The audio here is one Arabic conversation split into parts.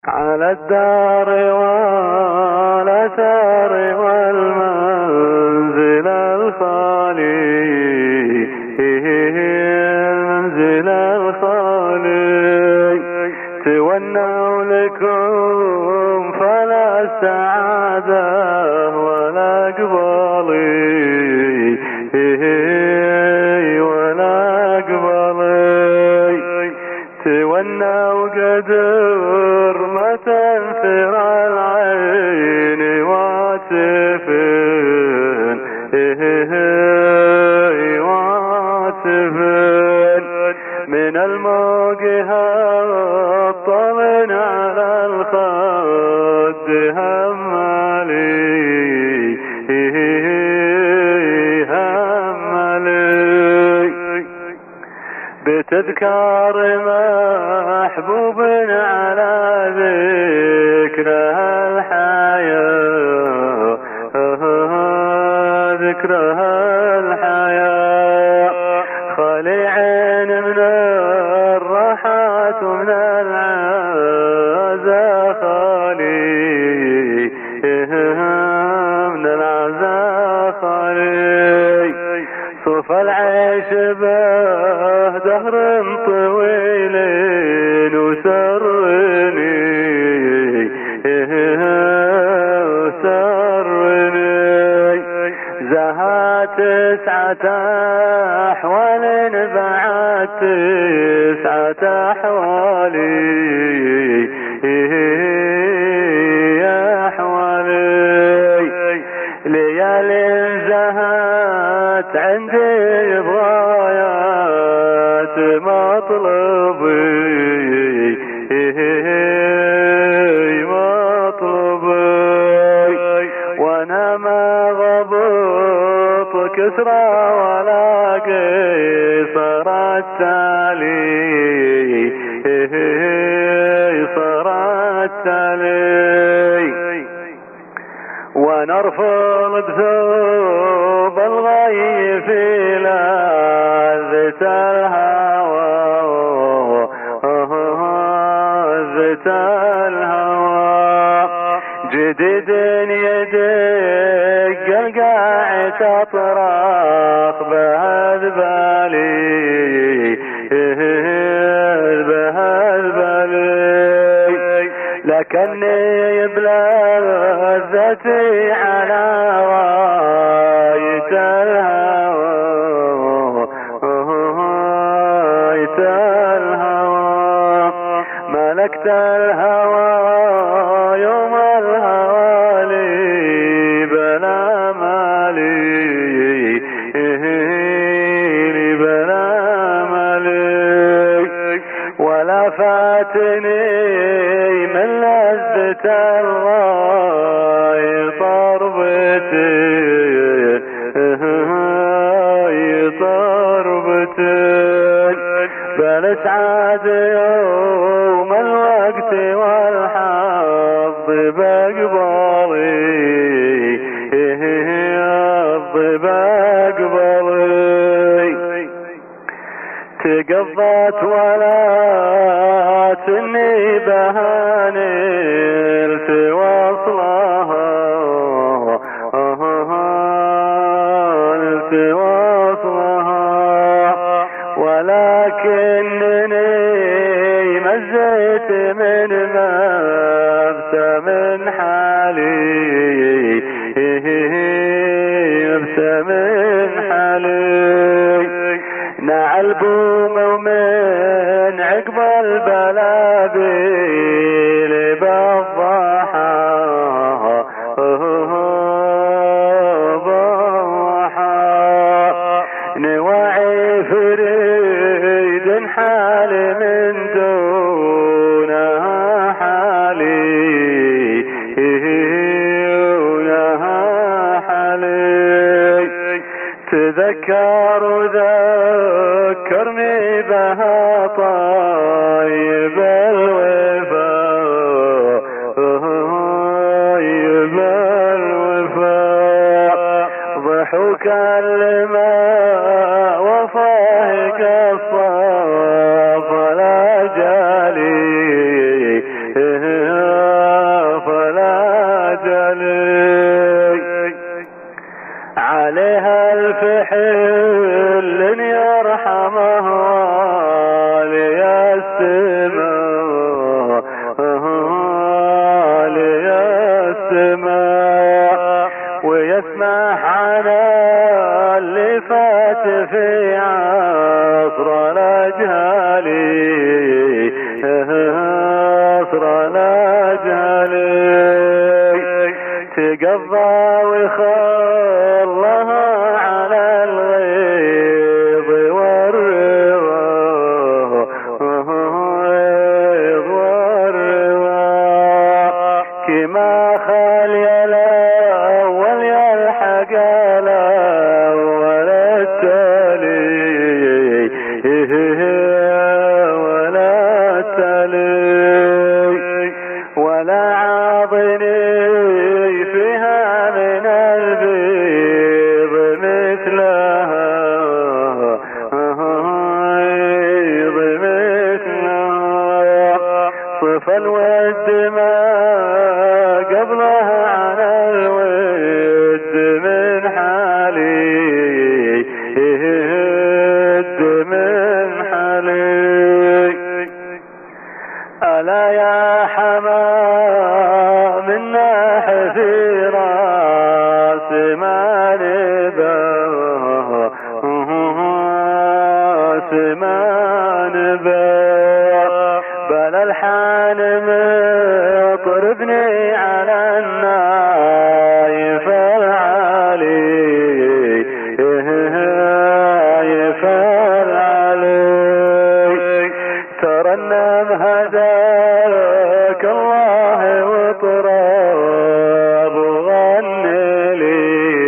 على الدار والأثار والمنزل الخالي، المنزل الخالي تونوا لكم فلا السعادة ولا قبالي، ولا قبالي تونوا قدر ما تنثر العين واتفن، واتفن من الموقها الطمن على الخد همالي، همالي بتذكار محبوب على ذكرها الحياة، ذكرها الحياة خالي عين من الراحات ومن العزا، خالي من العزا، خالي صوف العيش به دهر طويل وسرني، وسرني زها 9 أحوال بعد 9 أحوالي، أحوالي ليالي زهت عندي بغايات مطلبي، مطلبي وانا ما غبط كسرى ولا قيصر التالي، صار التالي ونرفض بثوب الغي في لذة الهوى، لذة الهوى جديد يدق القاع تطرق بهذبالي، بهذبالي لكني بلذتي على غاية الهوى، غاية الهوى ملكت الهوى يوم الهوى لي بلا مالي، لي بلا مالي ولا فاتني من لذة الغاية طربتي، طربتي بل اسعد يوم الوقت والحظ بقبالي، الحظ بقبالي تقضت ولا تني بهانلت وصلها، نلت وصلها ولكنني مزيت من مبسم حالي، مبسم حالي نع البوم ومن عقب البلابيل بالضحى، ضحى نواعي فريد حال من دونها حالي، دونها حالي تذكر ذكرني بها طيب الوفاء، طيب الوفاء ضحوك الماء وفاهك الصاف لا جالي والدماء ويسمح على اللي فات في عصرنا جهالي عصرنا جهالي تقضى ويخلها على الغيظ والرضا كما خالي الأول يلحق الأول التالي ولا التالي ولا عاضني فيها من البيض مثلها صف الود ما قبلها على الود من حالي من حالي ألا يا حمام الناحف راس ما نباه ما نباه بل الحان مطربني على النايف العالي ترنم هداك الله وطراب وغني لي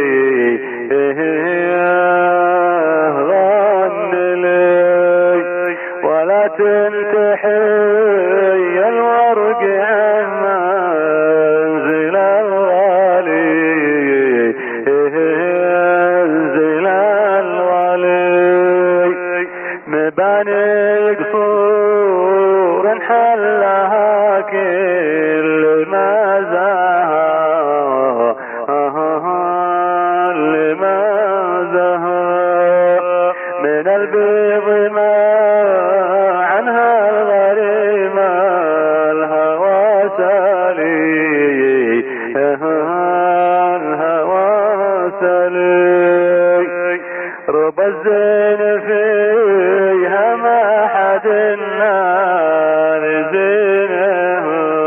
ولا تنتحي الورق عن منزل الغالي منزل الغالي مباني قصور حلها كل ما زهى من البيض ما عنها الغريم الهوى سالي ربى الزين فيها ما حد النار زينه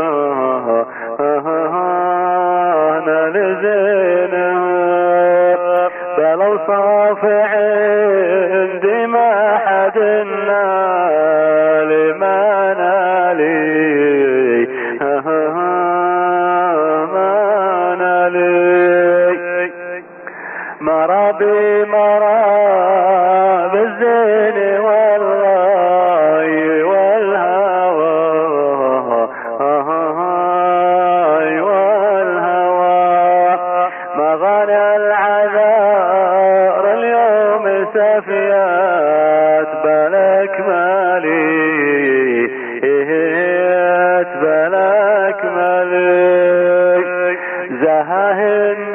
زينه بلو صاف عندي ما حد النار ما نالي مرابي مراب الزين والغاي والهوى مغنى العذار اليوم سفيات بلك مالي بلك مالي زهاهن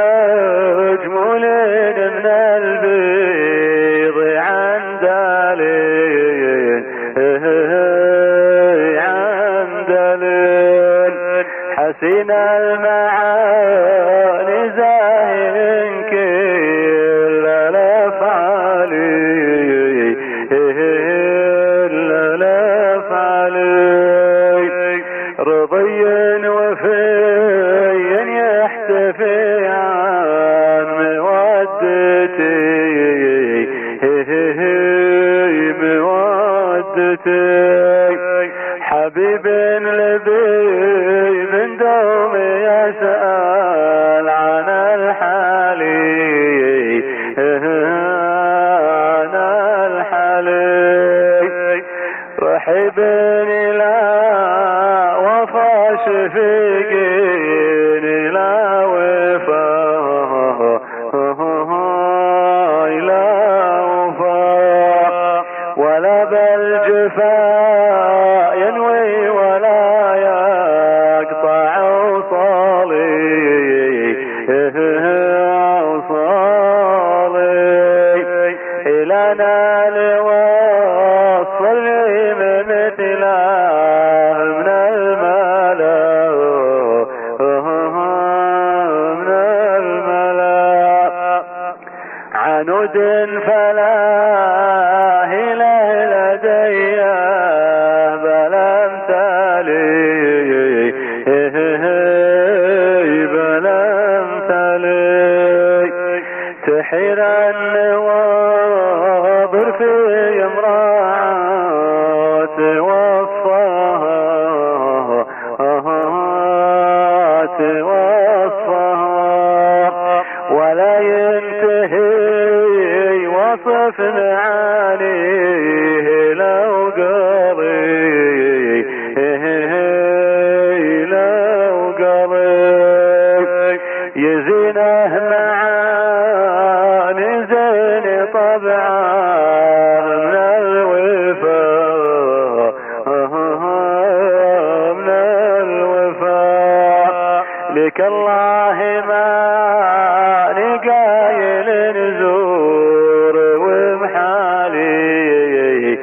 مجمولين من البيض عن دليل حسين المعاني زاهن كل الافعال رضي وفي يحتفي عن مودتي حبيب لبي من دوم يسأل عن الحال رحبني لا وفا شفيقيني لا وفا لا وفا ولا بالجفا ينوي ولا يقطع وصالي إلى نال وصل مثله من الملا ود فلا هله لدي بل امثالي بل امثالي تحير النواظر في امرأة وصفها ولا ينتهي وصف معانيه لو قضي يزينه معاني زين طبعه من الوفاء من الوفاء لك الله ما نقايل نزور ومحالي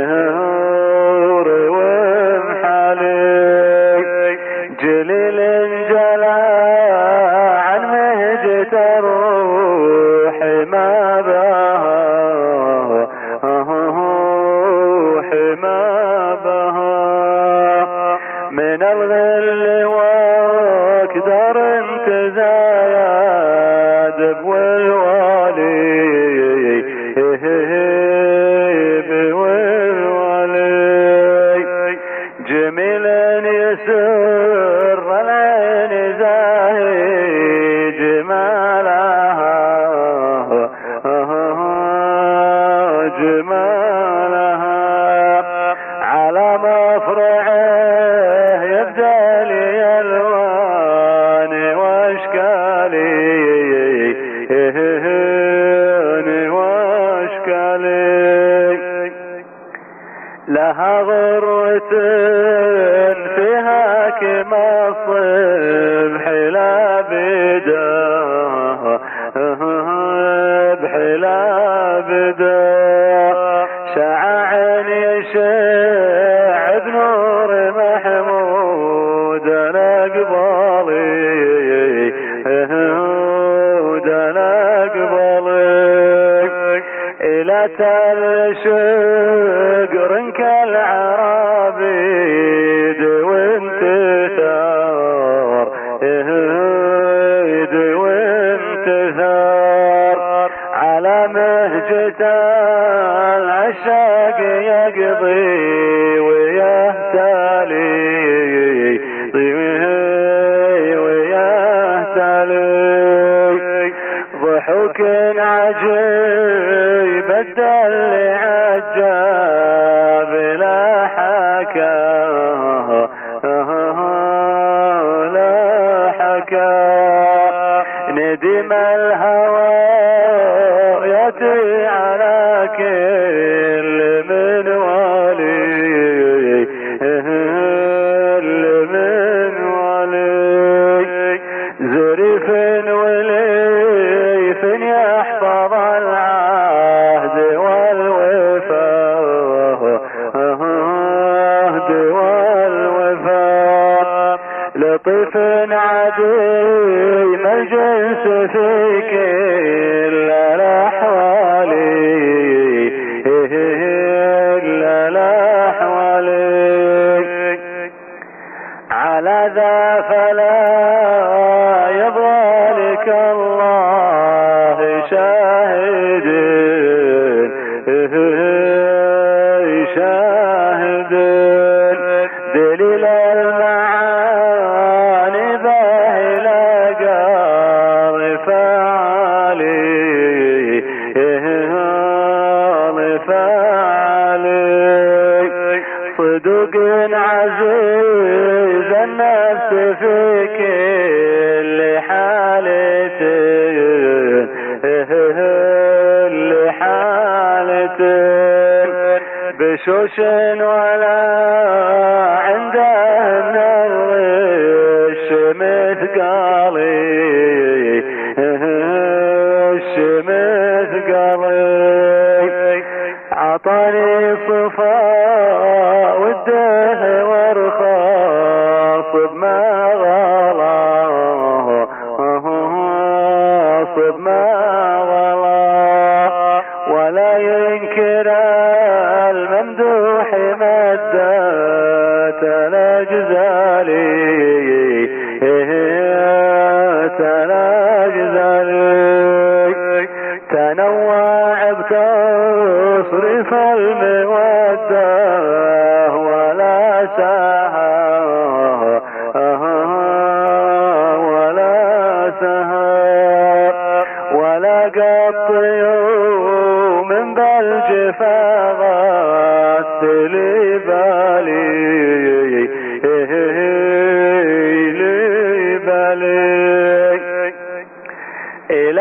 جليل جلا عن مهجة الروح ما بها ما بها من الغل واقدر تزايد والوالي جميل يسر العين زاهي جمالها على مفرعه يبدأ لي الوان واشكالي لها غرة فيها كما الصبح لا بدا شعاع يشع بنور محمود اقبالي الى تل شقر كالعرابيد وانت ثار على مهجة العشاق يقضي ويهتالي ضحوك عجيب الدل عجاب لا حكا ندم الهوى يأتي على كل من والي زريف وليف يحفظ العهد والوفاء لطيف عديم الجنس في كل الأحوال على ذا فلا يبغى لك الله شاهد دليل المعاني باهل قار فعلي صدق عزيز النفس في كل حالة بشوش ولا عنده من الغش مثقالي عطاني صفاء وده وارخاص بما غلا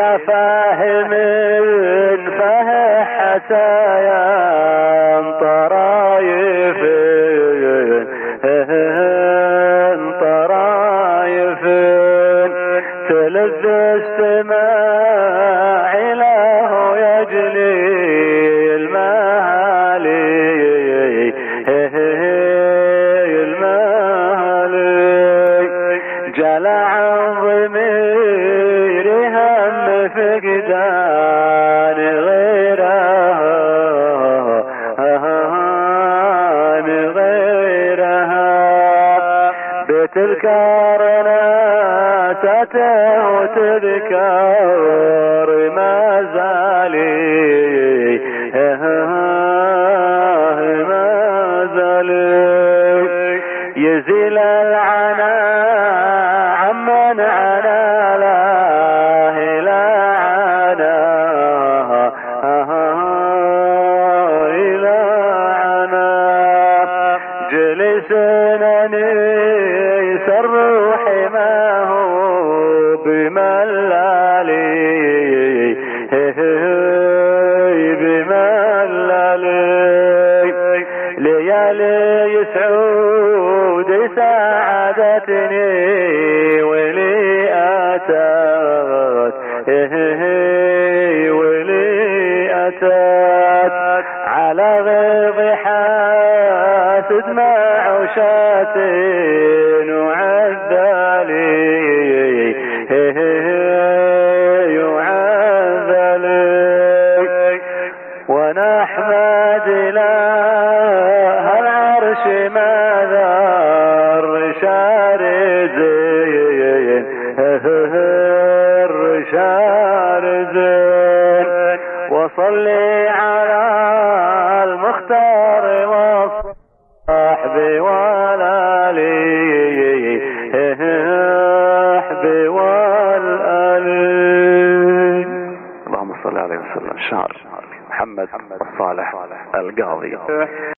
إلى فاهم فه حسايا طرايف طرايف تلذ استماع له يجلي المهالي جلع ضمير هم فقدان غيرها بتذكر ناسته وتذكر ما زالي يزيل العنا عمن عنا لا إلى عنا إلى عنا جلسنني سر حماه بملالي ليالي يسعود سعادتني ولي أتت على غيظ حاسد معشات وعذالي ونحمد إله العرش ماذا الرشارزين وصلي على المختار والصحب والآلي اللهم صل عليه وسلم. شعر محمد الصالح القاضي.